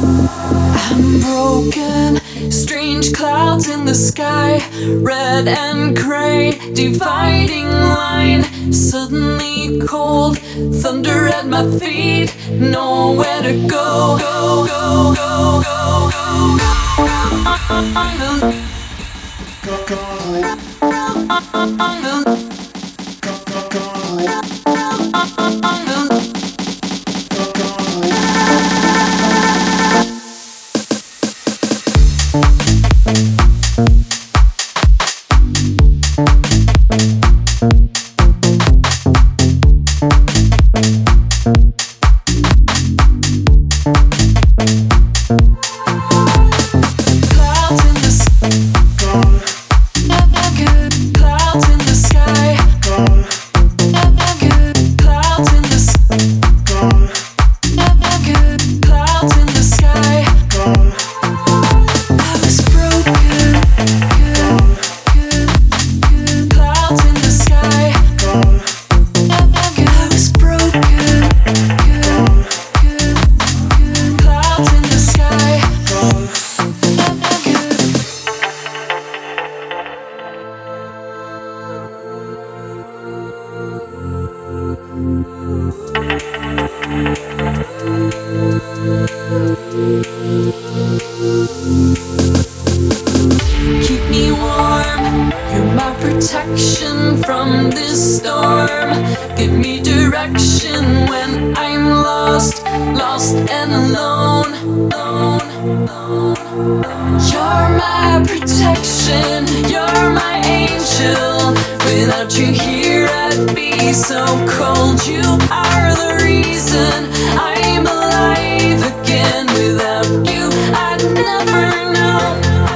I'm broken, strange clouds in the sky, red and gray, dividing line. Suddenly cold, thunder at my feet, nowhere to go. Go, go, go, go, go, keep me warm, you're my protection from this storm. Give me direction when I'm lost, lost and alone, alone, alone. You're my protection, you're my angel. Without you here I'd be so cold. You are the reason I'm alive again. Without you I'd never know.